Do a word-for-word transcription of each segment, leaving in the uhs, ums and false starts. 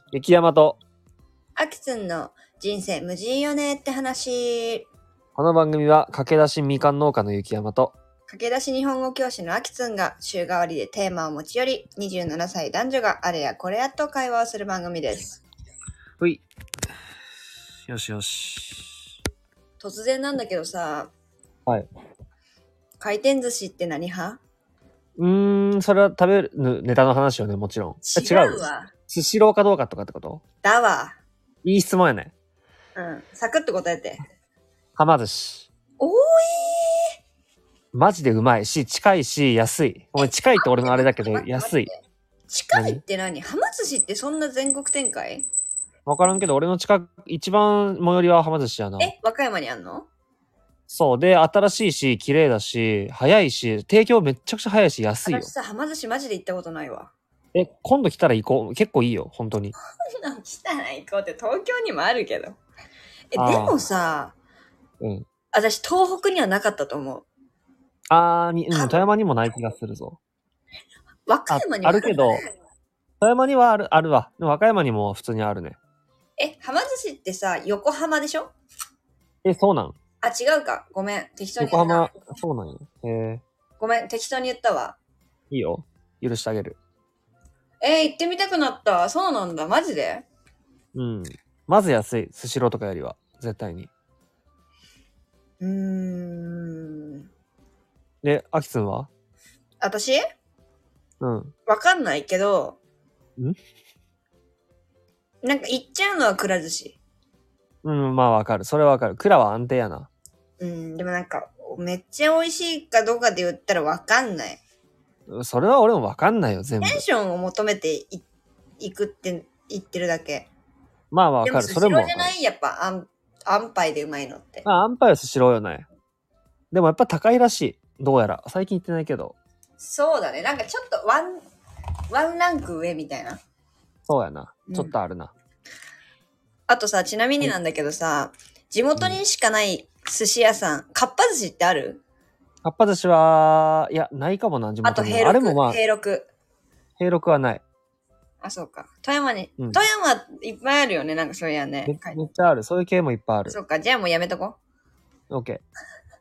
雪山とあきつんの人生無人よねって話。 この番組は駆け出しみかん農家の雪山と駆け出し日本語教師のあきつんが週替わりでテーマを持ち寄り、にじゅうななさい男女があれやこれやと会話をする番組です。 ほい。よしよし。 突然なんだけどさ、 はい。 回転寿司って何派？ うーん、それは食べるネタの話よね、もちろん。 違うわ。 スシローかどうかとかってこと？ だわ。 いい質問やね。 うん。サクッと答えて。 はま寿司。 おーいマジでうまいし、近いし、安い。お前近いって俺のあれだけど、 待って待って安い。 近いって何？はま寿司ってそんな全国展開？ わからんけど、俺の近く、一番最寄りははま寿司やな。 え、和歌山にあんの？ そう。で、新しいし、綺麗だし、早いし、提供めっちゃくちゃ早いし、安いよ。 私さ、はま寿司マジで行ったことないわ。 え、今度来たら行こう。結構いいよ、本当に。 こんなん来たら行こうって東京にもあるけど。え、であーもさ、 うん。 私東北にはなかったと思う。 あーに、うん、 多分富山にもない気がするぞ。 和歌あ、 山にはあるけど、富山にはある、あるわ。でも和歌山にも普通にあるね。 え、はま寿司ってさ、横浜でしょ？ え、そうなん？ あ、違うか。ごめん。適当に横言った。 浜、そうなんよ。えごめん。適当に言ったわ。 ー、いいよ。許してあげる。 えー、行ってみたくなった。そうなんだ。マジで？ うん。まず安い。スシローとかよりは。絶対に。 うーん。 で、アキツンは？ 私うん。 わかんないけど、 んなんか行っちゃうのはくら寿司。 うん、まあわかる。それはわかる。蔵は安定やな。 うん、でもなんか、めっちゃ美味しいかどうかで言ったらわかんない。 それは俺もわかんないよ、全部。 テンションを求めてい行くって言ってるだけ。 まあわかる。 でもスそれもわかる。 シローじゃない？やっぱあん、あんぱいでうまいのって。 まあ、アンパイはスシローよね。でもやっぱ高いらしい。どうやら。最近行ってないけど。 そうだね。なんかちょっとワン、ワンランク上みたいな。 そうやな。 うんちょっとあるな。 あとさ、ちなみになんだけどさ、地元にしかない寿司屋さん、かっぱ寿司ってある？ かっぱ寿司は、いや、ないかもな、地あと元には。 平六、 あれもまあ、 平六。 平六はない。 あ、そうか。富山に、 うん富山いっぱいあるよね、なんかそういやね。 めめっちゃある。そういう系もいっぱいある。 そっか、じゃあもうやめとこう。 オッケ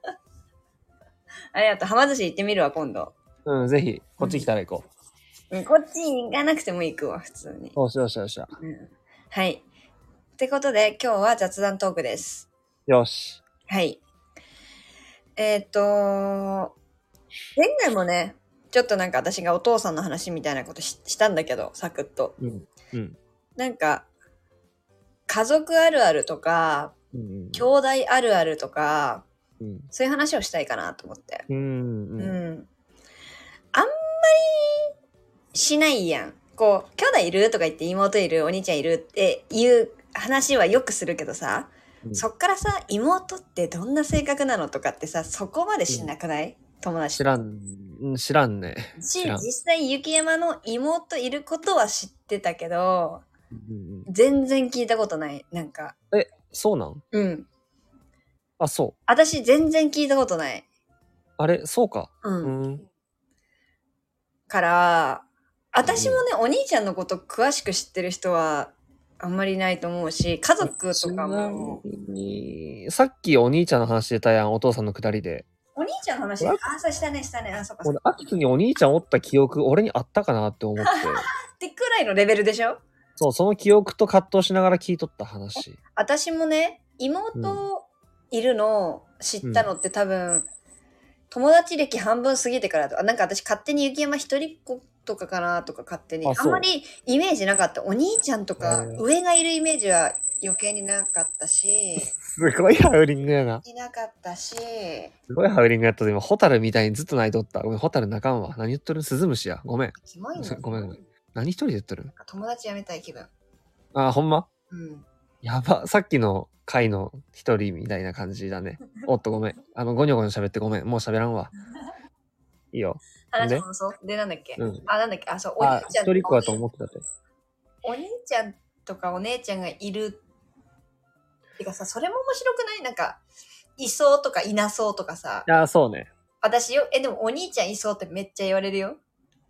ありがとう。はま寿司行ってみるわ、今度。 ー。うん、ぜひ、こっち来たら行こう。 うん、こっちに行かなくても行くわ、普通に。 よしよしよしよし。 うん、はい。ってことで、今日は雑談トークです。 よし。 はい。えっ、ー、と、前回もね、ちょっとなんか私がお父さんの話みたいなこと し, したんだけど、サクッと。 うん。うん。 なんか、家族あるあるとか、 うん。 兄弟あるあるとか、 うん。 そういう話をしたいかなと思って。 うん。 ううん。 ん。あんまりしないやん。こう、兄弟いるとか言って妹いる、お兄ちゃんいるっていう話はよくするけどさ、 うんそっからさ、妹ってどんな性格なのとかってさ、そこまでしなくない？友達知らん、うん知らんね。 し、 知らん。 実際雪山の妹いることは知ってたけど、 うんうん全然聞いたことない。なんか、 え、そうなん？ うん。 あ、そう。 私全然聞いたことない。 あれ、そうか。 うん。 うん。 から、私もね、お兄ちゃんのこと詳しく知ってる人はあんまりいないと思うし、家族とかも。 ちなみにさっきお兄ちゃんの話してたやん、お父さんのくだりで。 お兄ちゃんの話、 俺あ、そうしたね、したね、あ、そっかそっ俺、 か。 アキツにお兄ちゃんおった記憶、俺にあったかなって思って。 ってくらいのレベルでしょ？ そう、その記憶と葛藤しながら聞いとった話。 私もね、妹いるのを知ったのって多分、友達歴半分過ぎてからだと、あ、なんか私勝手に雪山一人っ子とかかなとか勝手に。 あそうあんまりイメージなかった。お兄ちゃんとかへー上がいるイメージは余計になかったし、 すごいハウリングやな。 いなかったし、 すごいハウリングやったで、今、ホタルみたいにずっと泣いとった。ごめん、ホタル泣かんわ。何言っとる？スズムシや。ごめん。 キモいんだよ。 ごめんごめん。何一人で言っとる？ 友達やめたい気分。 あ、ほんま？ うん。 やば。さっきの回の一人みたいな感じだね。おっとごめん。あの、ゴニョゴニョ喋ってごめん。もう喋らんわ。いいよ。 話で戻そう。で、なんだっけ、 うんあ、なんだっけあ、そう、お兄あ、 ちゃん一人っ子だと思ってたって。 お兄ちゃんとかお姉ちゃんがいる。てかさ、それも面白くない？なんか、いそうとかいなそうとかさ。 あ、そうね。 私よ、え、でもお兄ちゃんいそうってめっちゃ言われるよ。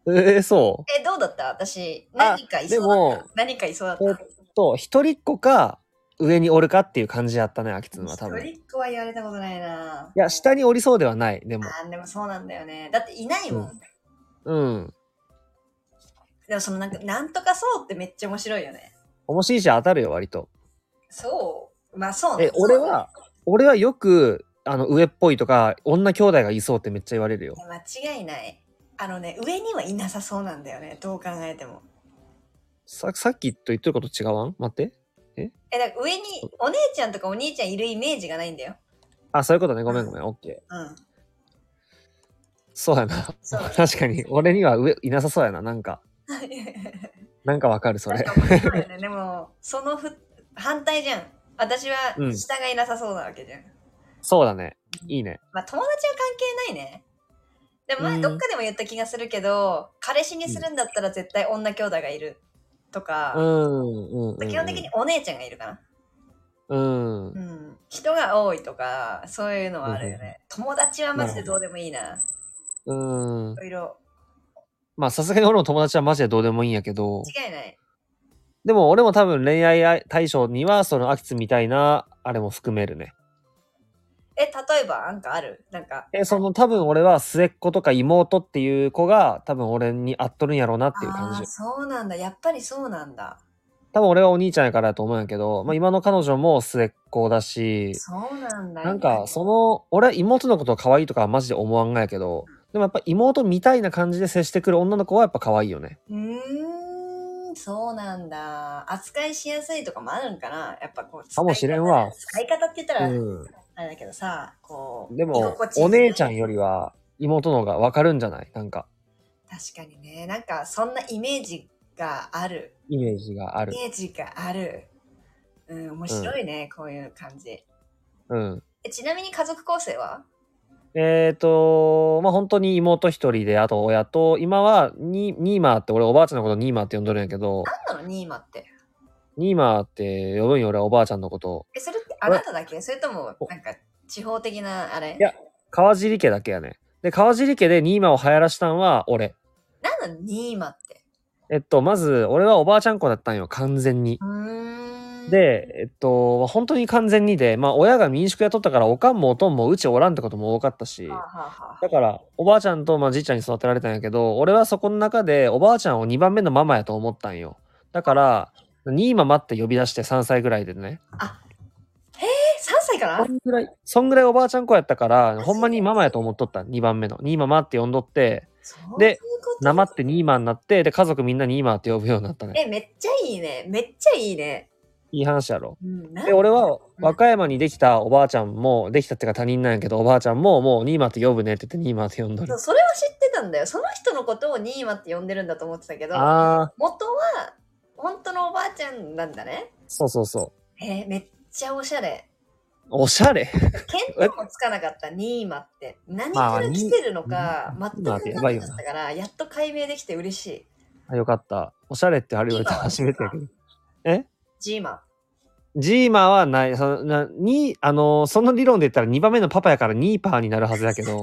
えー、そえ、どうだった私、 あ何かいそうだでもった何かいそうだっう。えたっと、一人っ子か、上におるかっていう感じやったね、あきつんは一多分。い人っ子は言われたことないな。 や、下におりそうではない、でも。 あーでもそうなんだよね。だっていないもん。 うん。うん。 でもそのなんか、なんとかそうってめっちゃ面白いよね。 面白いし当たるよ、割と。 そうまあそうね。 え、俺は、俺はよく、あの、上っぽいとか、女兄弟がいそうってめっちゃ言われるよ。 間違いない。あのね、上にはいなさそうなんだよね。どう考えても。 さ、さっきと言ってること違わん？待って。 え、だから上にお姉ちゃんとかお兄ちゃんいるイメージがないんだよ。 あ、そういうことね。ごめんごめん。オッケー。 うん。 そうやな。 そう確かに。俺には上いなさそうやな。なんか。なんかわかる、それ。 なんか面白いよね。でも、そのふ反対じゃん。私はうん下がいなさそうなわけじゃん。 そうだね。いいね。 まあ友達は関係ないね。でも前どっかでも言った気がするけど、彼氏にするんだったら絶対女兄弟がいるとか、 うん、うん、うん。 基本的にお姉ちゃんがいるかな。 うん。 うん。人が多いとか、そういうのはあるよね。友達はマジでどうでもいいな。 うんい。ろいろ。 まあ、さすがに俺の友達はマジでどうでもいいんやけど、 違いない。 でも俺も多分恋愛対象には、そのアキツみたいな、あれも含めるね。 え、例えばなんかあるなんか。 え、その多分俺は末っ子とか妹っていう子が多分俺に合っとるんやろうなっていう感じああ、。そうなんだ。やっぱりそうなんだ。 多分俺はお兄ちゃんやからだと思うんやけど、まあ今の彼女も末っ子だし、 そうなんだ。 なんかその、俺は妹のこと可愛いとかはマジで思わんがやけど、でもやっぱ妹みたいな感じで接してくる女の子はやっぱ可愛いよね。 うーん、そうなんだ。扱いしやすいとかもあるんかなやっぱこう。 かもしれんわ。 使い方って言ったら、 うん。 あれだけどさ、こう。 でも居心、地いいお姉ちゃんよりは妹の方がわかるんじゃない？なんか、 確かにね。なんかそんなイメージがある。 イメージがある。 イメージがある。うん、面白いね、こういう感じ。 うん。 えちなみに家族構成はえっ、ー、と、まあ、本当に妹一人で、あと親と、今はニ、ニーマーって俺おばあちゃんのことニーマーって呼んどるんやけど、 何なのニーマって。 ニーマーって呼ぶんよ俺はおばあちゃんのことを。 え、それってあなただけそれとも、なんか、地方的なあれいや、川尻家だけやね。で、川尻家でニーマーを流行らしたんは俺。 何なのニーマって。 えっと、まず、俺はおばあちゃん子だったんよ、完全に。 うーん。 で、えっと、本当に完全にで、まあ、親が民宿雇ったから、おかんもおとんもうちおらんってことも多かったし、 はあはあはあだから、おばあちゃんと、まあ、じいちゃんに育てられたんやけど、俺はそこの中で、おばあちゃんをにばんめのママやと思ったんよ。だから、ニーママって呼び出してさんさいぐらいでね。 え、さんさいかなそんぐらい、そんぐらいおばあちゃん子やったから、ほんまにママやと思っとった、にばんめの。ニーママって呼んどって、 そうでいうことなまってニーマになって、で、家族みんなニーマって呼ぶようになったね。 え、めっちゃいいね。めっちゃいいね。 いい話やろ。 うん、 で、俺は、和歌山にできたおばあちゃんも、できたってか他人なんやけど、おばあちゃんも、もうニーマって呼ぶねって言ってニーマって呼んどる。 そうそれは知ってたんだよ。その人のことをニーマって呼んでるんだと思ってたけど、 あ元は、本当のおばあちゃんなんだね。 ー、そうそうそう。 えーめっちゃおしゃれ。 おしゃれ。 見当もつかなかったニーマって何から来てるのかまあ全く分かんなかニーマってやばいよなったからやっと解明できて嬉しい。 あ、よかった。おしゃれってあれ言われたら初めてやけど。えジーマ。 ジーマはない。そのなにあのーその理論で言ったらにばんめのパパやからニーパーになるはずやけど。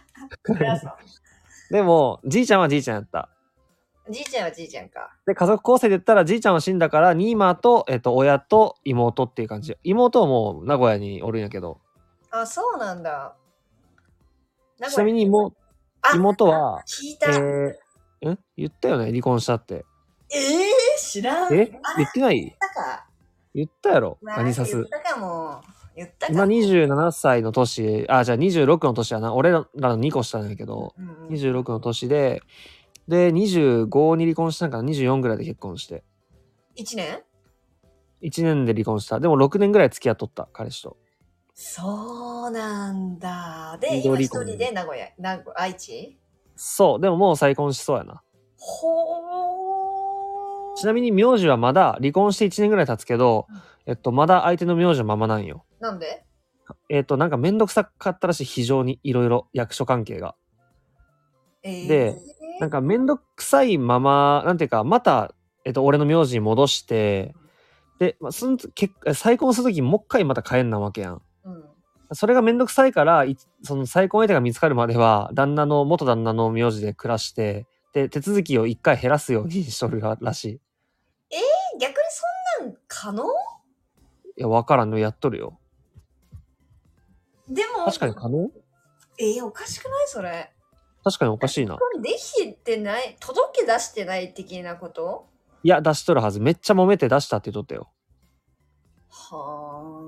でも、じいちゃんはじいちゃんやった。 じいちゃんはじいちゃんか。 で、家族構成で言ったらじいちゃんは死んだから、ニーマーと、えっと、親と妹っていう感じ。妹はもう名古屋におるんやけど。 あ、そうなんだ。名古屋ちなみに妹あ妹は、 聞いた。 ええー、ん言ったよね離婚したって。 えー、知らん。 えあ言ってない言ったか。 言ったやろまあアニサス。 言ったかも。言ったか今も。 にじゅうななさいの年、あ、じゃあにじゅうろくの年やな。俺らのにこ下なんやけど、 うんうんにじゅうろくの年で、で、にじゅうごに離婚したんかな ?にじゅうよん ぐらいで結婚して。 一年いちねんで離婚した。でもろくねんぐらい付き合っとった、彼氏と。 そうなんだ。で、 二度今一離婚人で名古屋、名古愛知そう、でももう再婚しそうやな。 ほー。 ちなみに名字はまだ離婚していちねんぐらい経つけど、 うんえっと、まだ相手の名字のままなんよ。 なんでえっと、なんかめんどくさかったらしい、非常にいろいろ役所関係が。 えー、 でなんかめんどくさいまま、なんていうか、また、えっと、俺の名字に戻して、で、まあ、すん結再婚するときもう一回また変えんなわけやん。 うん。 それがめんどくさいから、いその再婚相手が見つかるまでは、旦那の、元旦那の名字で暮らして、っで、手続きを一回減らすようにしとるらしい。 えー、逆にそんなん可能？ いや、わからんのやっとるよ。 でも、 確かに可能？ えー、おかしくないそれ。 確かにおかしいな。 これできてない、届け出してない的なこと？ いや、出しとるはず。めっちゃ揉めて出したって言っとったよ。 は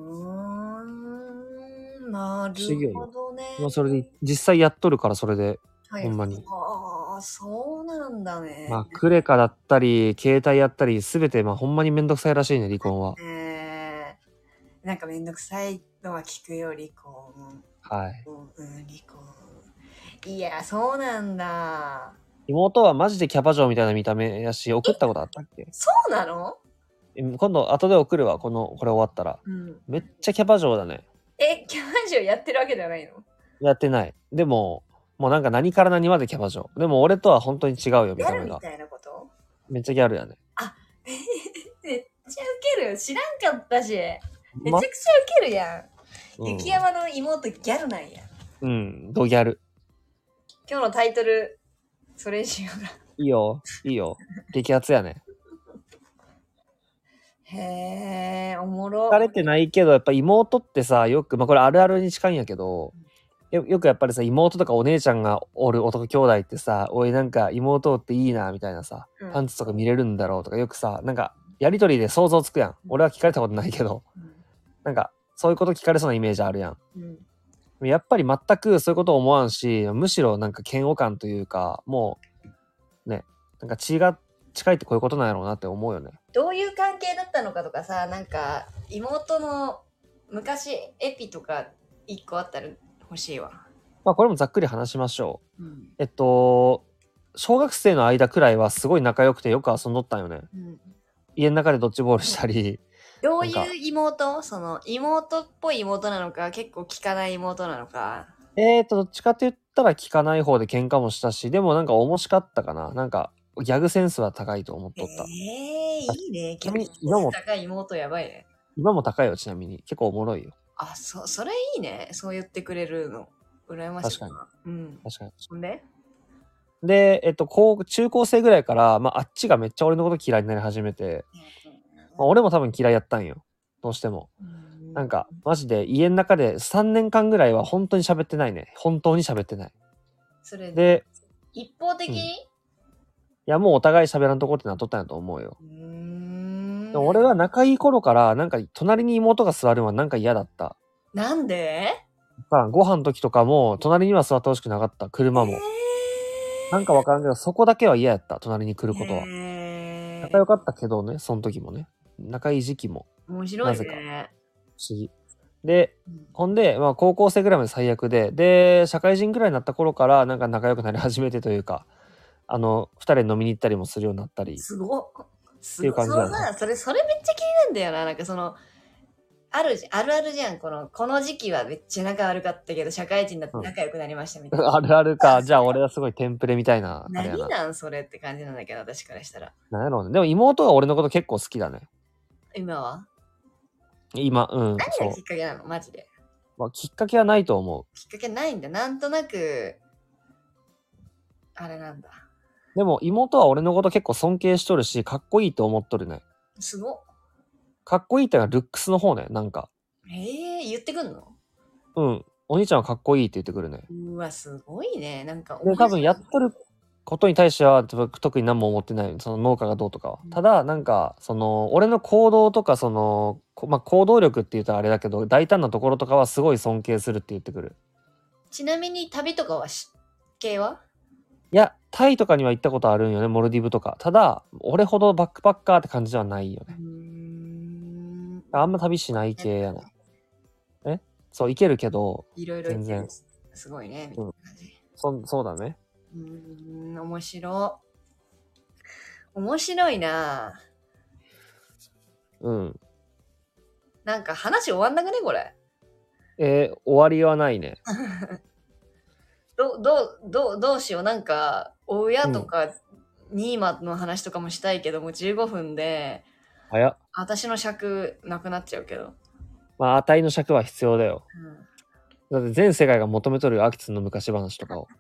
ーん、なるほどね。 まあ、それで、実際やっとるから、それで、 はい、 ほんまに。 ああ、そうなんだね。 まあ、クレカだったり、携帯やったり、すべて、まあ、ほんまにめんどくさいらしいね、離婚は。 えー、なんかめんどくさいのは聞くよ、離婚。 はい。 うん、離婚。いや、そうなんだ。 妹はマジでキャバ嬢みたいな見た目やし、送ったことあったっけ？ そうなの？ 今度、後で送るわ、この、これ終わったら。 うん。 めっちゃキャバ嬢だね。 え、キャバ嬢やってるわけではないの？ やってない。でも、もうなんか何から何までキャバ嬢。でも俺とは本当に違うよ、見ギた目が。 ャルみたいなこと？ めっちゃギャルやね。 めっちゃウケるよ。知らんかったし。めちゃまくちゃウケるやん。 うん雪山の妹ギャルなんや。 うん、ドギャル。 今日のタイトル、それにしようか。 いいよ、いいよ。激アツやね。 へえ、おもろ。 疲れてないけど、やっぱ妹ってさ、よく、まあこれあるあるに近いんやけど、よよくやっぱりさ、妹とかお姉ちゃんがおる男兄弟ってさ、おいなんか妹っていいな、みたいなさ、 うんパンツとか見れるんだろうとか、よくさ、なんか、やりとりで想像つくやん。俺は聞かれたことないけど、 うんなんか、そういうこと聞かれそうなイメージあるやん。 うん、 やっぱり全くそういうこと思わんし、むしろなんか嫌悪感というか、もう、ね、なんか血が近いってこういうことなんやろうなって思うよね。 どういう関係だったのかとかさ、なんか妹の昔エピとか一個あったら欲しいわ。 まあこれもざっくり話しましょう。 うんえっと、小学生の間くらいはすごい仲良くてよく遊んどったんよね。 うん、 家の中でドッジボールしたり。 どうなんかいう妹？その妹っぽい妹なのか、結構聞かない妹なのか。 えーと、どっちかって言ったら聞かない方で喧嘩もしたし、でもなんか面白かったかな。なんか、ギャグセンスは高いと思っとった。 ええー、いいね。 ちなみに結今も構高い妹やばいね。 今も高いよ、ちなみに。結構おもろいよ。 あ、そ、それいいね。そう言ってくれるの。羨ましいな。 確かに。うん。 確かに。 ほんで？ で、えっと、高中高生ぐらいから、まあ、あっちがめっちゃ俺のこと嫌いになり始めて、まあ、俺も多分嫌いやったんよ。どうしても。 うん、 なんか、マジで家の中でさんねんかんぐらいは本当に喋ってないね。本当に喋ってない。 それで、 で、 一方的に、 うんいやもうお互い喋らんとこってなっとったんやと思うよ。 うーん、 でも俺が仲いい頃から、なんか隣に妹が座るのはなんか嫌だった。 なんで？ だからご飯の時とかも、隣には座ってほしくなかった。車も。なんかわからんけど、そこだけは嫌やった。隣に来ることは。 へー仲良かったけどね、その時もね。仲いい時期も。 面白いね。 なぜか不思議。で、 うんほんで、まあ高校生ぐらいまで最悪で、で、社会人ぐらいになった頃から、なんか仲良くなり始めてというか、あの、二人で飲みに行ったりもするようになったり。 すごっ。すっていうごい。 感じだねそのさ、それ、それめっちゃ気になるんだよな。なんかその、あるじゃん、あるあるじゃん。この、この時期はめっちゃ仲悪かったけど、社会人になって仲良くなりましたみたいな。 あるあるか。じゃあ俺はすごいテンプレみたいな、あれやな。 何なんそれって感じなんだけど、私からしたら。 なんやろうね。でも妹は俺のこと結構好きだね。 今は今、うん、 何そうがきっかけなのマジで。 まあ、きっかけはないと思う。 きっかけないんだ。なんとなく、あれなんだ。 でも妹は俺のこと結構尊敬しとるし、かっこいいと思っとるね。 すごっ。 かっこいいってのはルックスの方ね、なんか。 ええー、言ってくんの？ うん。お兄ちゃんはかっこいいって言ってくるね。 うわ、すごいね。なんか、 で、多分やっとることに対しては特特に何も思ってない。その農家がどうとかは。ただ、なんか、その、俺の行動とか、その、こまあ、行動力って言ったらあれだけど、大胆なところとかはすごい尊敬するって言ってくる。 ちなみに旅とかはし系はいや、タイとかには行ったことあるんよね、モルディブとか。ただ、俺ほどバックパッカーって感じではないようーね。 ん。 あんま旅しない系やな。えそう、行けるけど、 いろいろ言って全る。すごいね。みたいな感じ。 そ、そうだね。 うーん、面白い。面白いな。 うん。 なんか話終わんなくねこれ。 えー終わりはないね。 ど、ど、ど、どうしよう。なんか、親とか、ニーマの話とかもしたいけども、じゅうごふんで、 早っ。 私の尺なくなっちゃうけど。 まあ、値の尺は必要だよ。 うん、 だって全世界が求めとるよ、アキツの昔話とかを。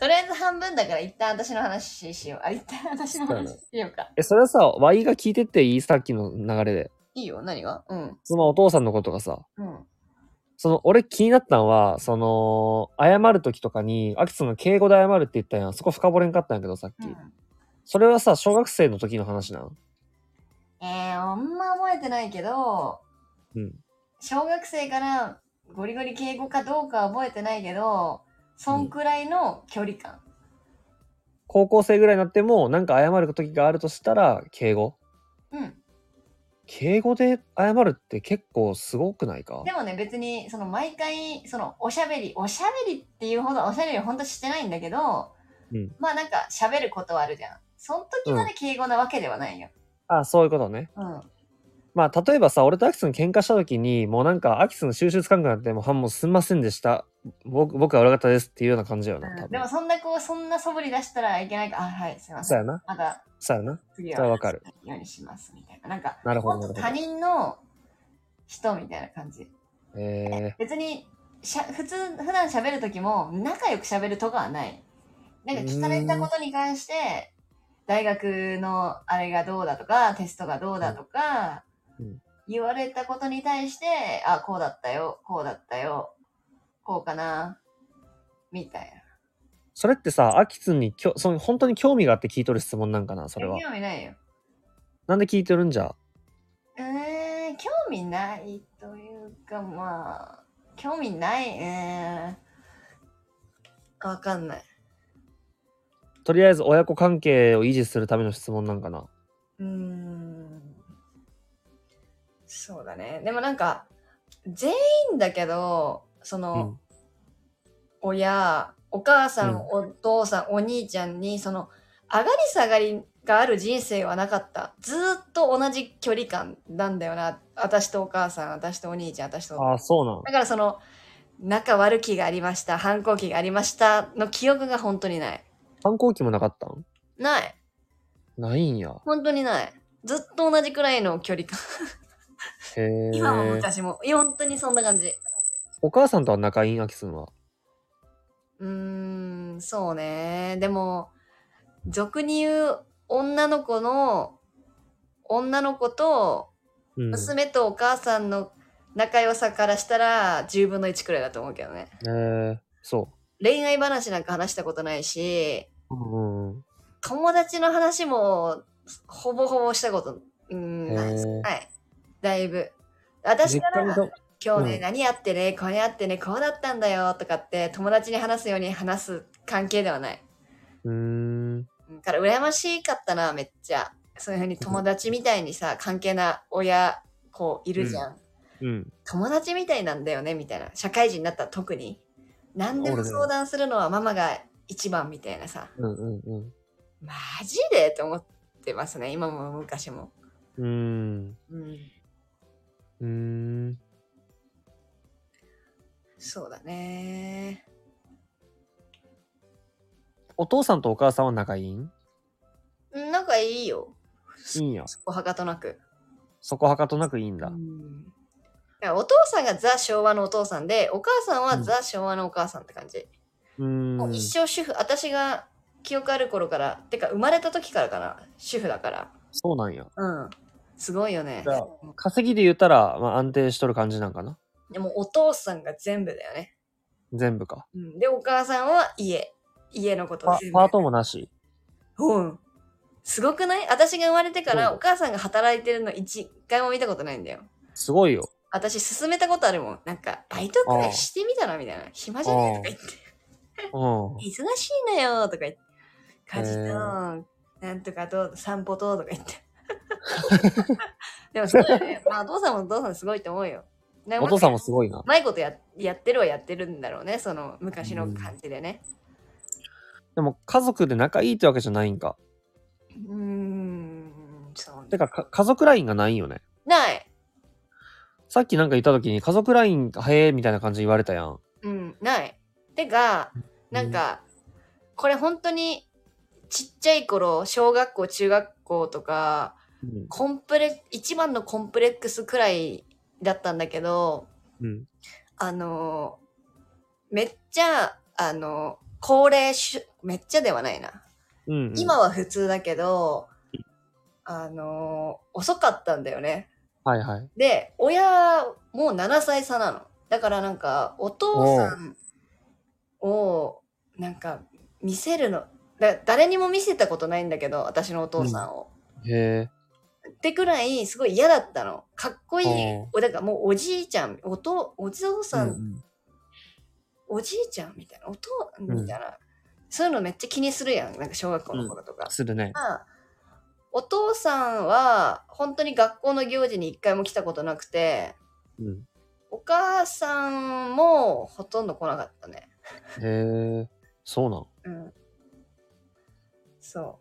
とりあえず半分だから一旦私の話しよう。あ、一旦私の話しようか。 え、それはさ、ワイが聞いてっていい？さっきの流れで。 いいよ、何が？うん。 そのお父さんのことがさ、 うん。 その、俺気になったのは、その、謝るときとかに、アキツが敬語で謝るって言ったやん。そこ深掘れんかったんやけど、さっき。 うん、 それはさ、小学生の時の話なの？ えー、あんま覚えてないけど、 うん。 小学生からゴリゴリ敬語かどうかは覚えてないけど、そんくらいの距離感。 高校生ぐらいになっても、なんか謝る時があるとしたら、敬語？ うん。 敬語で謝るって結構すごくないか？ でもね、別に、その毎回、そのおしゃべり、おしゃべりっていうほどおしゃべりはほんとしてないんだけど、 うん。 まあなんか喋ることはあるじゃん。その時まで敬語なわけではないよ。 あ、そういうことね。 うん。 まあ、例えばさ、俺とアキツが喧嘩した時に、もうなんか、アキツの収集つかんくなって、もう、はもうすんませんでした。僕、僕は悪かったですっていうような感じよな、多分。 でもそんなこう、そんな素振り出したらいけないか、あ、はい、すいません。 そうやな。 またそうやな。 次はそれはわかる。 ようにしますみたいな。なんか、 なるほど、なるほど。 他人の人みたいな感じ。 え別にしゃ普通普段喋る時も仲良く喋るとかはない。なんか聞かれたことに関して大学のあれがどうだとかテストがどうだとか、 うんうん、 言われたことに対してあこうだったよこうだったよこうかなみたいな。 それってさ、アキツにきょその本当に興味があって聞いとる質問なんかな、それは。 興味ないよ。 なんで聞いてるんじゃ？ えー、興味ないというかまあ興味ないえー、わかんない。 とりあえず親子関係を維持するための質問なんかな。 うーん。そうだね。でもなんか、全員だけど、その、うん、親、お母さん、うん、お父さん、お兄ちゃんに、その、上がり下がりがある人生はなかった。ずっと同じ距離感なんだよな。私とお母さん、私とお兄ちゃん、私と。 ああ、そうなの。 だからその、仲悪気がありました、反抗期がありましたの記憶が本当にない。 反抗期もなかったん？ ない。 ないんや。 本当にない。ずっと同じくらいの距離感。 へえ。 今も昔も。本当にそんな感じ。 お母さんとは仲いいん？アキスンは。 うーん、そうね。でも、俗に言う女の子の、女の子と、娘とお母さんの仲良さからしたらじゅうぶんのいちくらいだと思うけどね。 へえ、そう。 恋愛話なんか話したことないし、 うんうん、 友達の話もほぼほぼしたこと、うん、ない。だいぶ。私から今日ね、うん、何やってね、これやってね、こうだったんだよとかって友達に話すように話す関係ではない。 うーん。 だから羨ましかったな、めっちゃ。そういうふうに友達みたいにさ、関係な親、こういるじゃん。 うんうん、友達みたいなんだよね、みたいな。社会人になったら特に。何でも相談するのはママが一番みたいなさ。 うんうんうん、 マジでと思ってますね、今も昔も。 うーん。 うん。 うーん。 そうだね。 お父さんとお母さんは仲いいん？ 仲いいよ。 いいんや。 そこはかとなく。 そこはかとなくいいんだ。 うん、お父さんがザ昭和のお父さんで、お母さんはザ昭和のお母さんって感じ。うん、もう一生主婦、私が記憶ある頃から、てか生まれた時からかな、主婦だから。 そうなんや。 うん。すごいよね。 稼ぎで言ったら、まあ、安定しとる感じなんかな。 でもお父さんが全部だよね。 全部か。 うん、で、お母さんは家。家のこと全部。パートもなし。 うん。すごくない？私が生まれてからお母さんが働いてるの一回も見たことないんだよ。 すごいよ。 私勧めたことあるもん。なんか、バイトくらいしてみたらみたいな。暇じゃねえとか言って。忙しいなよとか言って。家事と、なんとかと、散歩ととか言って。でもそうだよね。まあ、お父さんもお父さんすごいと思うよ。 お父さんもすごいな。 うまいこと や, やってるはやってるんだろうね。その昔の感じでね。 でも家族で仲いいってわけじゃないんか。 うーん、そうね。 てかか家族ラインがないよね。 ない。 さっきなんか言った時に家族ラインへえみたいな感じで言われたやん。 うん、ない。てか、なんか、うん、これ本当にちっちゃい頃、小学校、中学校とか、うん、コンプレ、一番のコンプレックスくらいだったんだけど、うん、あの、めっちゃ、あの、高齢めっちゃではないな。 うんうん、 今は普通だけど、あのー、遅かったんだよね。 はいはい。 で、親もななさい差なの。だからなんか、お父さんを、なんか、見せるの、だ誰にも見せたことないんだけど、私のお父さんを。 うん、へえ。 ってくらい、すごい嫌だったの。かっこいい。 おだからもうおじいちゃん、おと、お父さん、 うんうん、 おじいちゃんみたいな、おと、 うんみたいな。そういうのめっちゃ気にするやん。なんか小学校の頃とか。 するね。 まあお父さんは、本当に学校の行事に一回も来たことなくて、 うん、 お母さんもほとんど来なかったね。 へえ、そうなん。 うん。そう。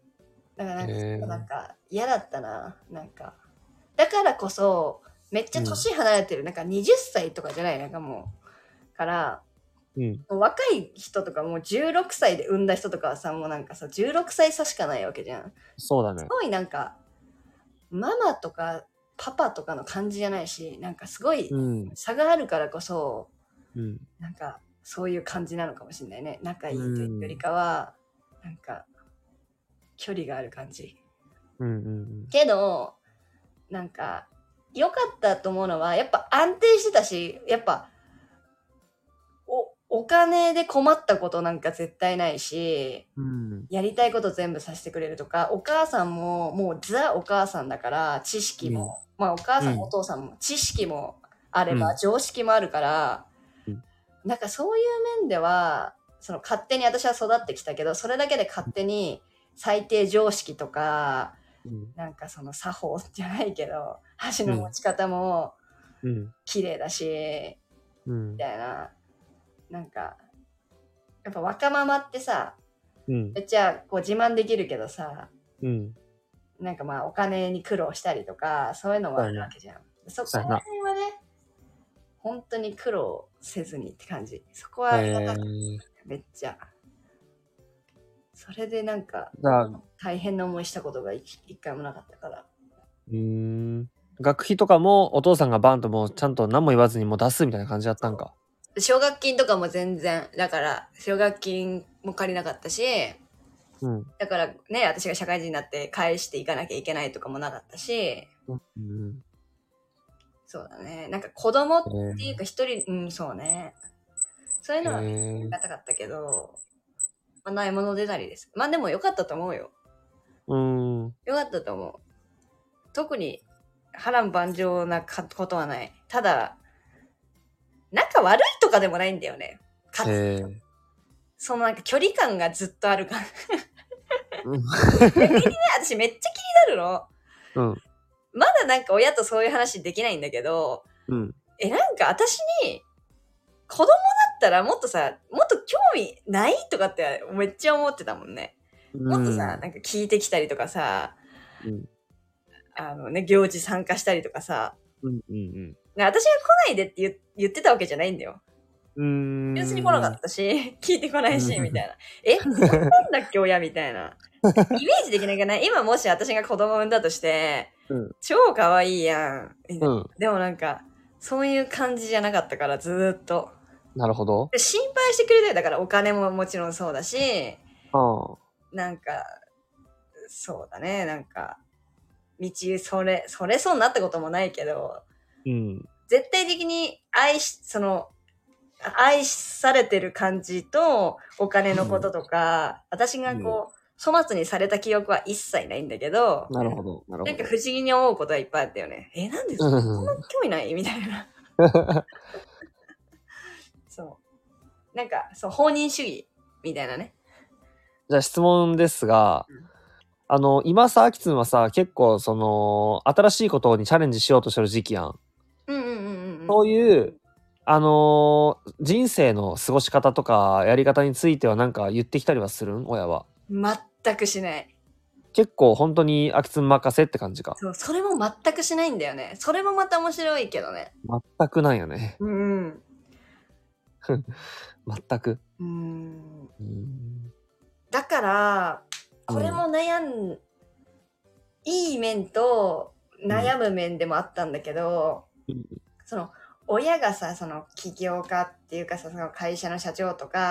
だからなんか、 へえ、 なんか嫌だったな。なんか。だからこそ、めっちゃ年離れてる。なんかはたちとかじゃない。なんかもう。から、 うん、 もう若い人とかもうじゅうろくさいで産んだ人とかはさ、もうなんかさ、じゅうろくさい差しかないわけじゃん。 そうだね。 すごいなんか、ママとかパパとかの感じじゃないし、なんかすごいうん、 差があるからこそ、 うん、 なんかそういう感じなのかもしれないね。仲いいというよりうん、 かは、なんか距離がある感じ。 うん、うん、 けど、なんか良かったと思うのは、やっぱ安定してたし、やっぱお、お金で困ったことなんか絶対ないし、 うん、 やりたいこと全部させてくれるとか、お母さんももうザお母さんだから知識も、まあお母さんもお父さんも知識もあればうん常識もあるから、 うん、 なんかそういう面では、その勝手に私は育ってきたけど、それだけで勝手に最低常識とか、 うん、 なんかその作法じゃないけど、箸のうん、 持ち方もうん、 綺麗だし、 うん、 みたいな、なんか、やっぱ若ママってさ、 うん、 めっちゃこう自慢できるけどさ、 うん、 なんかまあお金に苦労したりとか、そういうのもあるわけじゃん。そこら辺はね、本当に苦労せずにって感じ。そこは良かった、めっちゃ。それでなんか、大変な思いしたことが一回もなかったから。 うーん。学費とかもお父さんがバンともうちゃんと何も言わずにもう出すみたいな感じだったんか。 奨学金とかも全然、だから奨学金も借りなかったし、 うん、 だからね、私が社会人になって返していかなきゃいけないとかもなかったし、 うん、 そうだね。なんか子供っていうか一人、うん、そうね。そういうのはありがたかったけど、まあ、ないもの出たりです。まあでも良かったと思うよ。 うん。 良かったと思う。特に波乱万丈なことはない。ただ、仲悪いとかでもないんだよね。かつ、そのなんか距離感がずっとあるから。逆にね、私めっちゃ気になるの。 うん。 まだなんか親とそういう話できないんだけど、 うん、 え、なんか私に子供だったらもっとさ、もっと興味ないとかってめっちゃ思ってたもんね。もっとさ、なんか聞いてきたりとかさ、うん、あのね、行事参加したりとかさ、 うんうんうん、 私が来ないでって 言, 言ってたわけじゃないんだよ。 うーん。 別に来なかったし、聞いてこないし、みたいな。え、そんなんだっけ、親みたいな。イメージできないかな。今もし私が子供産んだとして、うん、超可愛いやん、うん。でもなんか、そういう感じじゃなかったから、ずーっと。 なるほど。 心配してくれてだから、お金ももちろんそうだし、 あなんか、そうだね、なんか、道それ、それそうになったこともないけど、うん、絶対的に愛し、その、愛されてる感じと、お金のこととか、うん、私がこう、粗末にされた記憶は一切ないんだけど、 なるほど、なるほど。 なんか不思議に思うことはいっぱいあったよね。え、なんでそんな興味ないみたいな。そう。なんか、そう、放任主義みたいなね。 じゃあ質問ですが、うん、あの、今さ、あきつんはさ、結構その、新しいことにチャレンジしようとしてる時期やん。 うんうんうんうん。 そういう、あのー、人生の過ごし方とかやり方についてはなんか言ってきたりはするん？親は。 全くしない。 結構本当にあきつん任せって感じか。 そう、それも全くしないんだよね。それもまた面白いけどね。 全くなんよね。 うん。 全く。 うーん。だから、これも悩ん、うん、いい面と悩む面でもあったんだけど、うん、その、親がさ、その起業家っていうかさ、その会社の社長とか、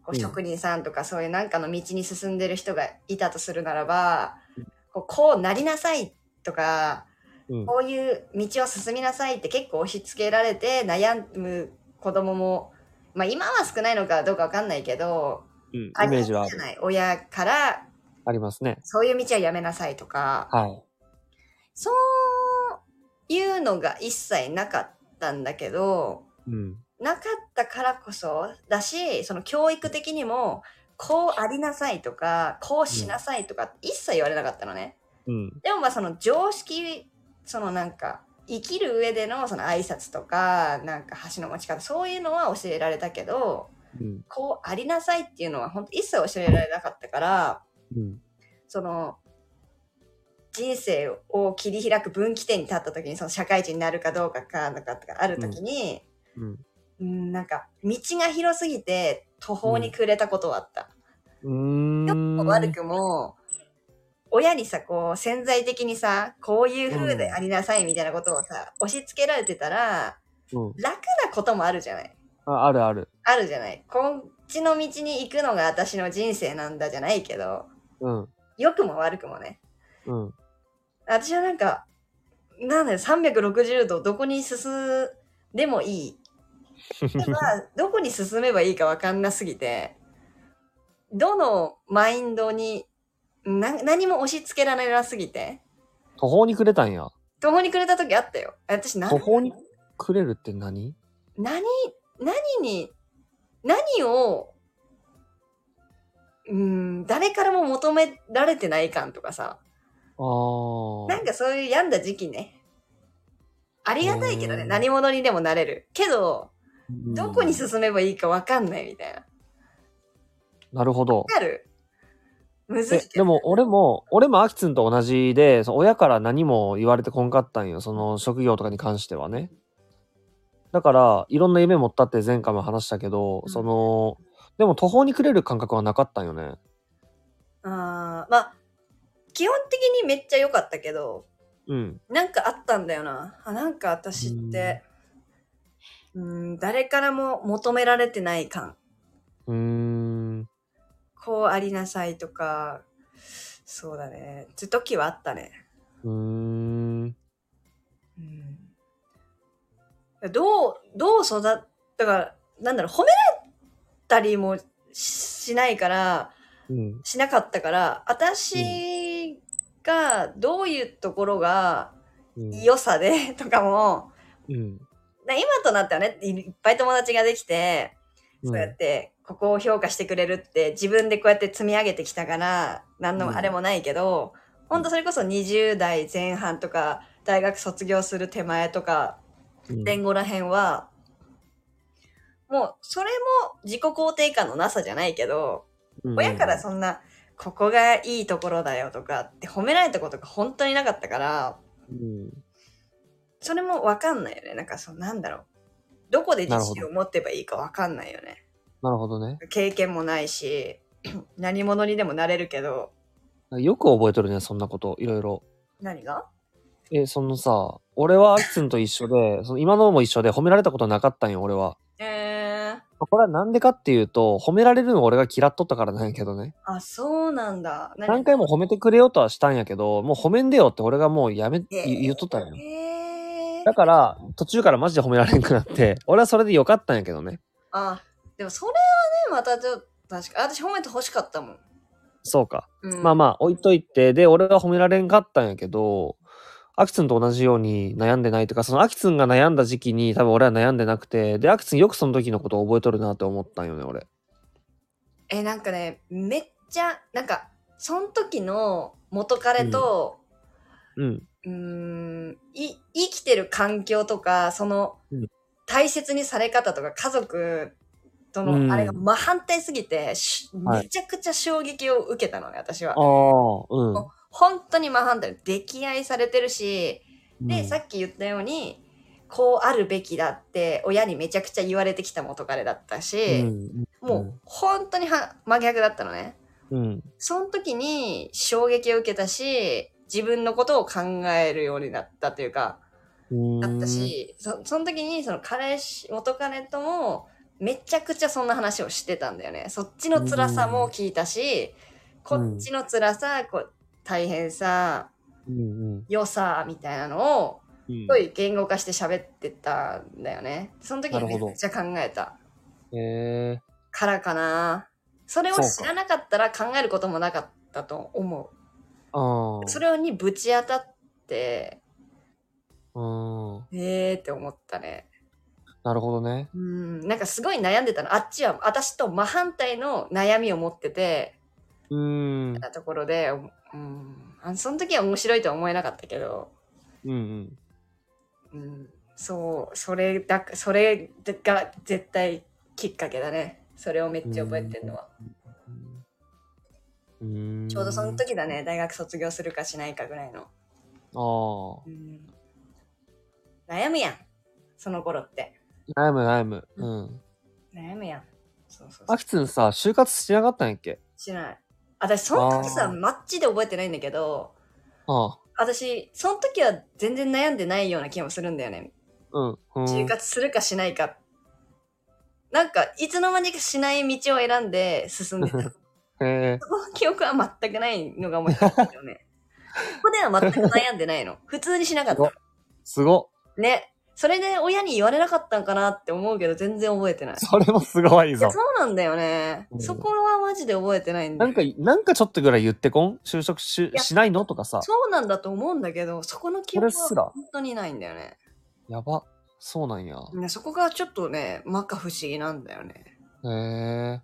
こう職人さんとかそういうなんかの道に進んでる人がいたとするならば、こう、こうなりなさいとか、うん、こういう道を進みなさいって結構押し付けられて悩む子供も、まあ今は少ないのかどうかわかんないけど、 うん、イメージはある。 親からありますね。 そういう道はやめなさいとか、 はい、 そういうのが一切なかったんだけど、 うん、 なかったからこそだし、その教育的にもこうありなさいとか、こうしなさいとか一切言われなかったのね。うん、でもまあその常識、そのなんか生きる上でのその挨拶とか、なんか箸の持ち方、そういうのは教えられたけど、うん、こうありなさいっていうのは本当一切教えられなかったから、うん、その人生を切り開く分岐点に立った時に、その社会人になるかどうかかなんかとかある時に、うんうん、なんか道が広すぎて途方に暮れたことはあった。良、うん、くも悪くも親にさ、こう潜在的にさ、こういう風でありなさいみたいなことをさ、押し付けられてたら、うん、楽なこともあるじゃない。 あ、あるある。 あるじゃない。こっちの道に行くのが私の人生なんだじゃないけど、うん、良くも悪くもね。うん、私はなんか、なんだよ、さんびゃくろくじゅうどどこに進んでもいい。まあ、どこに進めばいいか分かんなすぎて、どのマインドにな何も押し付けられなすぎて。 途方に暮れたんや。 途方に暮れた時あったよ。私何途方に暮れるって何何、何に、何を、うん、誰からも求められてない感とかさ。あー。なんかそういう病んだ時期ね。ありがたいけどね、何者にでもなれる。けど、どこに進めばいいか分かんないみたいな。 なるほど。 あるむずい。 でも俺も、俺もアキツンと同じで、その親から何も言われてこんかったんよ。その職業とかに関してはね。だから、いろんな夢持ったって前回も話したけど、うん、その、でも途方に暮れる感覚はなかったんよね。 ああ、まあ、基本的にめっちゃ良かったけど、うん。なんかあったんだよな。あ、なんか私って、うん、誰からも求められてない感。うーん。こうありなさいとか、そうだね。って時はあったね。うーん。うん、どう、どう育ったか、なんだろう、褒められたりもしないから、うん、しなかったから、私がどういうところが良さでとかも、うん、今となってはね、いっぱい友達ができて、そうやって、ここを評価してくれるって自分でこうやって積み上げてきたから、何のあれもないけど、うん、ほんとそれこそにじゅう代前半とか、大学卒業する手前とか、前後らへんは、うん、もうそれも自己肯定感のなさじゃないけど、うん、親からそんな、ここがいいところだよとかって褒められたことが本当になかったから、うん、それもわかんないよね。なんかそう、なんだろう。どこで自信を持ってばいいかわかんないよね。 なるほどね。 経験もないし、何者にでもなれるけど。 よく覚えとるね、そんなこと、いろいろ。 何が？ え、そのさ、俺はアキツンと一緒で、その今のも一緒で褒められたことなかったんよ、俺は。えー。これはなんでかっていうと、褒められるの俺が嫌っとったからなんやけどね。 あ、そうなんだ。 何回も褒めてくれようとはしたんやけど、もう褒めんでよって俺がもうやめ、えー、言っとったんよ。えー、だから、途中からマジで褒められんくなって、俺はそれでよかったんやけどね。 あ、でもそれはね、またちょっと、確か、私褒めて欲しかったもん。 そうか。うん、まあまあ、置いといて、で、俺は褒められんかったんやけど、アキツンと同じように悩んでないとか、そのアキツンが悩んだ時期に多分俺は悩んでなくて、で、アキツンよくその時のことを覚えとるなって思ったんよね、俺。 え、なんかね、めっちゃ、なんか、その時の元彼と、うん。うーん、い、生きてる環境とか、その、うん、大切にされ方とか、家族との、あれが真反対すぎて、うん、めちゃくちゃ衝撃を受けたのね、私は。ああ、うん。本当に真反対。溺愛されてるし、で、うん、さっき言ったように、こうあるべきだって親にめちゃくちゃ言われてきた元彼だったし、うん、もう本当には真逆だったのね。うん、その時に衝撃を受けたし、自分のことを考えるようになったというか、だったし、そ, その時にその彼氏、元彼ともめちゃくちゃそんな話をしてたんだよね。そっちの辛さも聞いたし、こっちの辛さ、こう大変さ、 うんうん、 良さみたいなのを、すごい言語化して喋ってたんだよね。その時にめっちゃ考えた。 へえー。 からかな。それを知らなかったら考えることもなかったと思う。 あそれにぶち当たって、 うん。 えーって思ったね。 なるほどね。 うん、なんかすごい悩んでたの。あっちは私と真反対の悩みを持ってて、 うん。 なところで、うん、あその時は面白いとは思えなかったけど、 うんうん。 うん、そう、それだ、それが絶対きっかけだね。それをめっちゃ覚えてるのは。 うん、 ちょうどその時だね、大学卒業するかしないかぐらいの。 ああ、 うん、悩むやん、その頃って。 悩む悩む。うん。 悩むやん。そうそうそう。 アキツンさ、就活しなかったんやっけ？ しない。私、その時さ、マッチで覚えてないんだけど、 ああ。 私、その時は全然悩んでないような気もするんだよね。 うん。うん、 就活するかしないか。なんか、いつの間にかしない道を選んで進んでた。 へえ。 その記憶は全くないのが面白いんだよね。ここでは全く悩んでないの。普通にしなかった。 すごっ。 ね。それで親に言われなかったんかなって思うけど、全然覚えてない。 それもすごいぞ。 いや、そうなんだよね。うん、そこはマジで覚えてないんだよ。 なんか、なんかちょっとぐらい言ってこん？就職し、しないのとかさ。 そうなんだと思うんだけど、そこの記憶は本当にないんだよね。 やば。そうなんや。 ね、そこがちょっとね、摩訶不思議なんだよね。 へえ。 うん。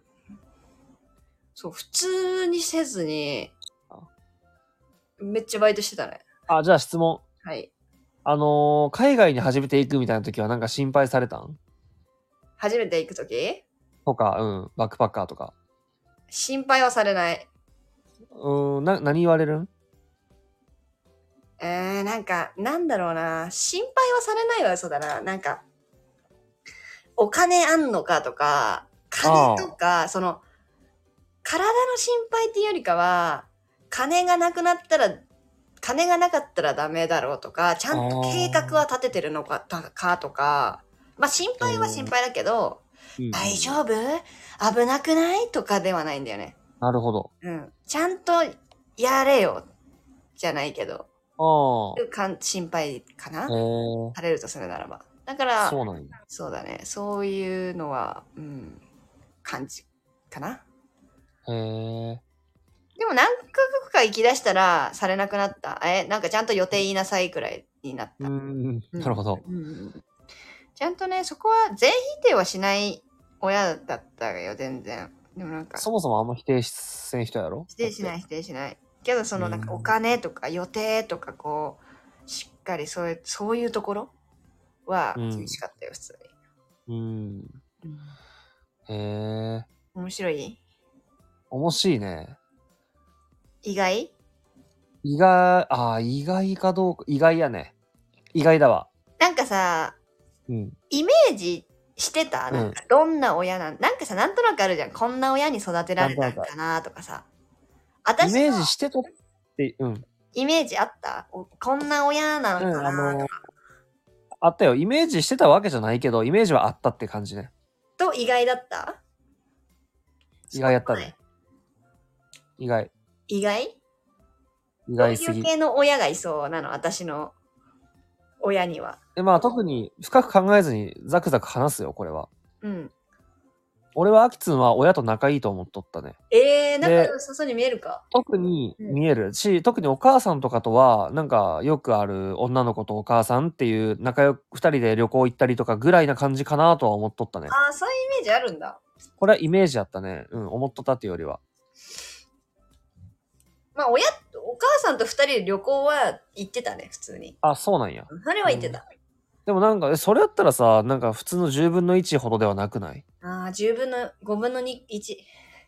そう、普通にせずに、めっちゃバイトしてたね。 あ、じゃあ質問。 はい。 あのー、海外に初めて行くみたいな時はなんか心配されたん？ 初めて行く時とか、うん、バックパッカーとか。 心配はされない。 うん、な、何言われるん？ えー、なんか、なんだろうな。心配はされないは嘘だな。なんか、お金あんのかとか、金とか、その、体の心配っていうよりかは、金がなくなったら、金がなかったらダメだろうとか、ちゃんと計画は立ててるのかかとか、まあ心配は心配だけど、うん、大丈夫？危なくない？とかではないんだよね。 なるほど。 うん。ちゃんとやれよ。じゃないけど。 ああ。心配かな？されるとするならば。だから、 そうなんや。 そうだね。そういうのは、うん、感じかな。 へえ。 でも何カ国か行き出したらされなくなった。え、なんかちゃんと予定言いなさいくらいになった。 うん、なるほど、 うんうん。ちゃんとね、そこは全否定はしない親だったよ、全然。でもなんか。 そもそもあんま否定せん人やろ？ 否定しない、否定しない。けどそのなんかお金とか予定とかこう、しっかりそういう、そういうところは厳しかったよ、普通に。うん。うん、へえ。 面白い？ 面白いね。 意外？ 意外、ああ、意外かどうか、意外やね。意外だわ。 なんかさ、うん、イメージしてた？なんかどんな親なん、うん、なんかさ、なんとなくあるじゃん。こんな親に育てられたんかなとかさ。 私イメージしてたって、うん。 イメージあった？こんな親なのかなとか、うん、あのー、 あったよ。イメージしてたわけじゃないけど、イメージはあったって感じね。 と、意外だった？ 意外やったね。意外。 意外？ 意外すぎ。 どういう系の親がいそうなの？私の親には。 で、まあ特に深く考えずにザクザク話すよ、これは。 うん。 俺はアキツンは親と仲いいと思っとったね。 えー、仲良さそうに見えるか？ 特に見える、うん、し、特にお母さんとかとは、なんかよくある女の子とお母さんっていう仲良く二人で旅行行ったりとかぐらいな感じかなとは思っとったね。 ああ、そういうイメージあるんだ。 これはイメージあったね。うん、思っとったっていうよりは。 まあ、親、お母さんと二人で旅行は行ってたね、普通に。 あ、そうなんや。 それは行ってた。うん、 でもなんか、それやったらさ、なんか普通のじゅうぶんのいちほどではなくない？ ああ、じゅうぶんのごぶんのいち。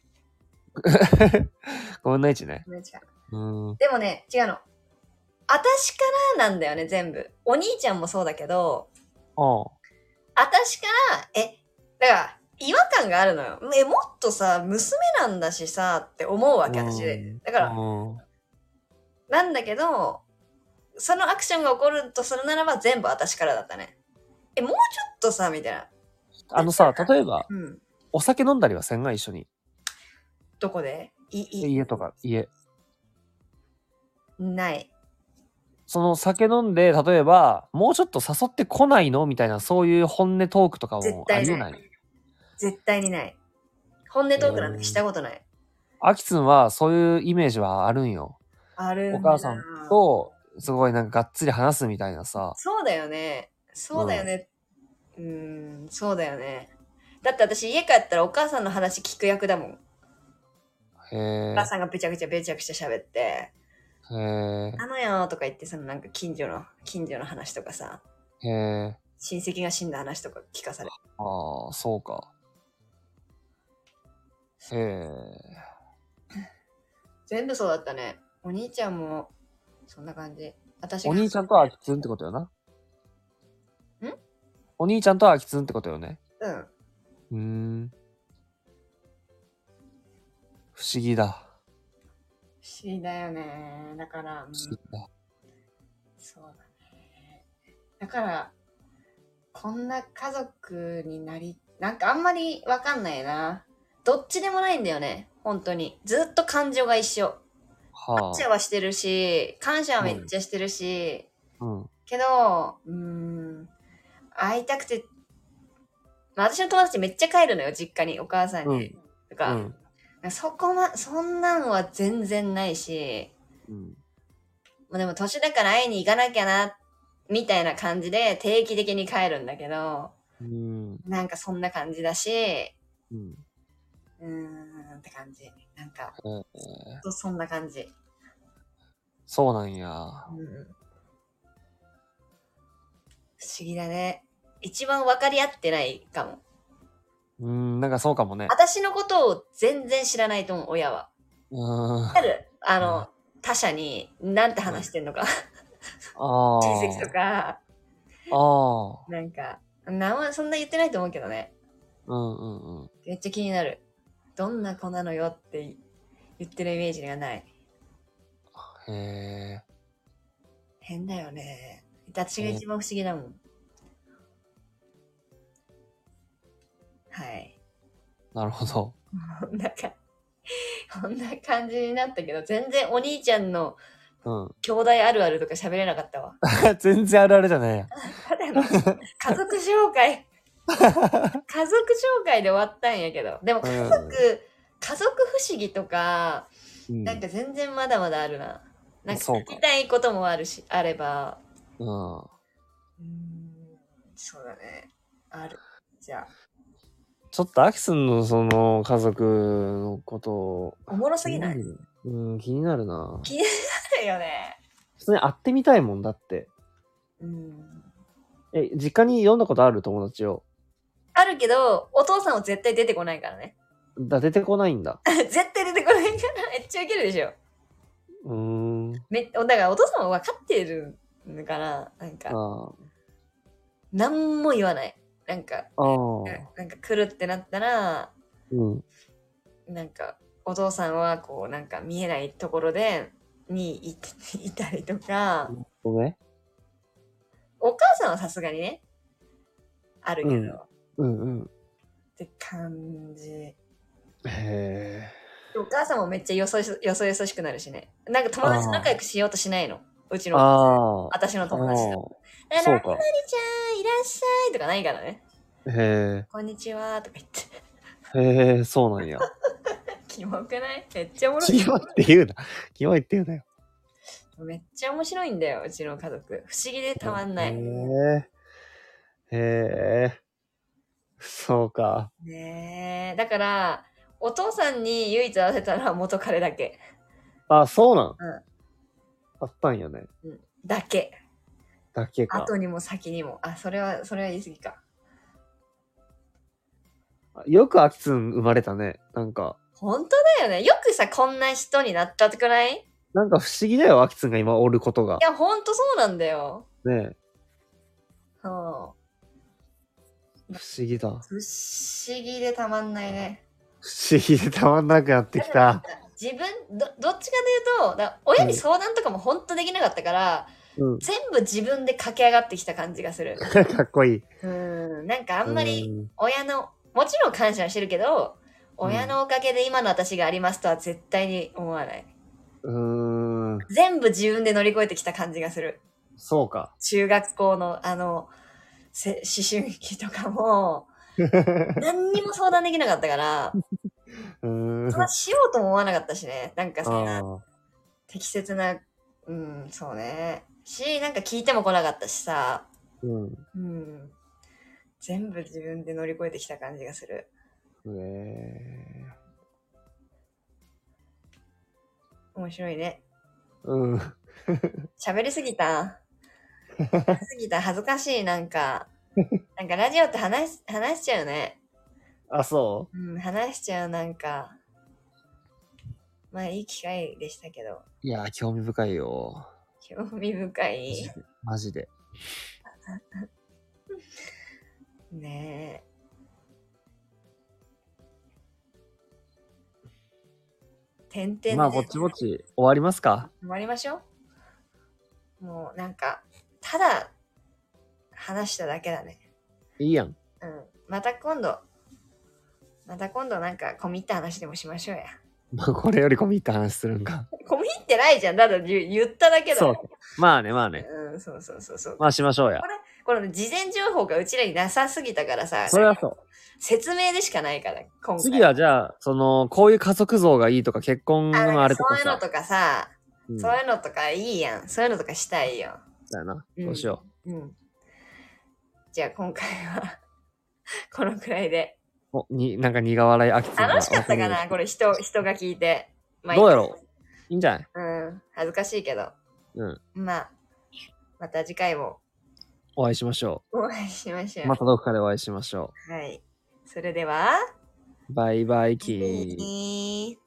ごぶんのいちね。 うん、でもね、違うの。私からなんだよね、全部。お兄ちゃんもそうだけど、 ああ、 私から、え、だから、違和感があるのよ。え、もっとさ、娘なんだしさ、って思うわけ、私で。だから、なんだけど、そのアクションが起こるとするならば全部私からだったね。え、もうちょっとさ、みたいな。 あのさ、例えば、 うん。 お酒飲んだりはせんが一緒に。 どこでいい家とか、家。 ない。 その酒飲んで、例えば、もうちょっと誘ってこないのみたいな、そういう本音トークとか絶もあり対ない。 えない。 絶対にない。本音トークなんてしたことない。 あきつんはそういうイメージはあるんよ。 あるんだ。 お母さんと、すごいなんかがっつり話すみたいなさ。 そうだよね。そうだよね。うーん、そうだよね。だって私家帰ったらお母さんの話聞く役だもん。 へえ。 お母さんがべちゃくちゃべちゃくちゃ喋って、 へえ。 あのよとか言って、そのなんか近所の、近所の話とかさ、 へえ。 親戚が死んだ話とか聞かされる。 ああ、そうか。へえ。 全部そうだったね。お兄ちゃんも、そんな感じ。私が。 お兄ちゃんとあきつんってことよな。 んお兄ちゃんとあきつんってことよね。 うん。 うーん。不思議だ。 不思議だよね。だから、うん、 不思議だ。 そうだね。だから、こんな家族になり、なんかあんまりわかんないな。どっちでもないんだよね。本当に。ずっと感情が一緒。 は感謝はしてるし、感謝はめっちゃしてるし、 あ。うん。 けど、うーん、会いたくて、まあ、私の友達めっちゃ帰るのよ、実家に、お母さんに。とか、 うん。 そこま、そんなんは全然ないし、 うん。 まあ、でも年だから会いに行かなきゃな、みたいな感じで定期的に帰るんだけど、 うん。 なんかそんな感じだし、 うん。 うーんって感じ。なんか、 えー、 とそんな感じ。 そうなんや。 うん、不思議だね。一番分かり合ってないかも。 うーん、なんかそうかもね。 私のことを全然知らないと思う、親は。 うーん。 ある、あの、他者に何て話してんのか。 ああ。 親戚とか。 ああ。 なんか、なまそんな言ってないと思うけどね。 うんうんうん。 めっちゃ気になる。どんな子なのよって言ってるイメージがない。 へえ。 変だよね。私が一番不思議だもん。はい。 なるほど。 なんか、こんな感じになったけど、全然お兄ちゃんの兄弟あるあるとか喋れなかったわ。 うん、全然あるあるじゃないや。 ただの家族紹介。家族紹介で終わったんやけど。でも家族、うん、家族不思議とか、うん、なんか全然まだまだあるな。なんか聞きたいこともあるし、あれば。うん。うーん、そうだね。ある。じゃあ。 ちょっとアキスンのその家族のことを。 おもろすぎない？ うん、気になるな。 気になるよね。 普通に会ってみたいもんだって。うん。え、実家に読んだことある友達を。 あるけど、お父さんは絶対出てこないからね。 だ、出てこないんだ。 絶対出てこないからめっちゃウケるでしょ。うーん。め、だからお父さんも分かってるのかな、なんか。あ、何も言わない。なんか、なんか来るってなったら、うん、なんか、お父さんはこう、なんか見えないところで、にい、いたりとか。ね、お母さんはさすがにね、あるけど。うん、うんうん。って感じ。へえ。お母さんもめっちゃよそよそ、よそよそしくなるしね。なんか友達と仲良くしようとしないの。うちのお母さん。私の友達と。なになにちゃん、いらっしゃいとかないからね。へえ。こんにちはとか言って。 へえ、そうなんや。 キモくない？めっちゃおもろい。 キモいって言うな。キモいって言うなよ。 めっちゃ面白いんだよ、うちの家族。不思議でたまんない。へえ。へえ。そうか。 ねえ。だから、お父さんに唯一会わせたのは元彼だけ。 あ、そうなん。うん。あったんやね。 うん。だけ。 だけか。 後にも先にも。あ、それは、それは言い過ぎか。 よくアキツン生まれたね。なんか。 本当だよね。よくさ、こんな人になったくらい？ なんか不思議だよ、アキツンが今おることが。 いや、ほんとそうなんだよ。 ねえ。 はあ。 不思議だ。 不思議でたまんないね。 不思議でたまんなくなってきた。 自分、ど、どっちかというと、だ親に相談とかもほんとできなかったから、 うん。 全部自分で駆け上がってきた感じがする。 かっこいい。 うん。なんかあんまりうん親の、もちろん感謝はしてるけど、親のおかげで今の私がありますとは絶対に思わない。 うーん。 全部自分で乗り越えてきた感じがする。 そうか。 中学校のあの、せ思春期とかも、何にも相談できなかったから、 うーん。 そんなしようとも思わなかったしね。なんかそんなああ。 適切な、うん、そうね。し、なんか聞いても来なかったしさ、 うん。 うん。全部自分で乗り越えてきた感じがする。 え面白いね。 ー、うん。 喋りすぎた。喋りすぎた。恥ずかしい、なんか。なんかラジオって話し、話しちゃうね。 あ、そうん、話しちゃう、なんか。まあ、いい機会でしたけど。 ういやー、興味深いよ。 興味深マいジ。で。マジで。 ねえ。てんてんでまあ、ぼちぼち終わりますか。 終わりましょう。もう、なんか、ただ、話しただけだね。 いいやん。 うん。また今度、また今度なんか、込み入った話でもしましょうや。 まあ、これより込み入った話するんか。 込み入ってないじゃん。だって言言っただけだそうよ。。 まあね、まあね。 うん、そうそうそうそう。 まあ、しましょうやこ。れ、この事前情報がうちらになさすぎたからさ、 それはそう。 説明でしかないから、今回。 次はじゃあ、その、こういう家族像がいいとか、結婚あ、なんかのあれとかさ。 そういうのとかさ、 うん、 そういうのとかいいやん。そういうのとかしたいよ。 だよな。 うんどうしよう。うん。じゃあ今回はこのくらいで。 う。お、に、なんか苦笑い飽きて楽しかったかなこれ人、人が聞いて。まあどうやろういいんじゃないうん。恥ずかしいけど。 うん。 まあ、また次回もお会いしましょお会いしましょう。 う。 またどこかでお会いしましょはい。それでは、 う。バイバイキいー。 い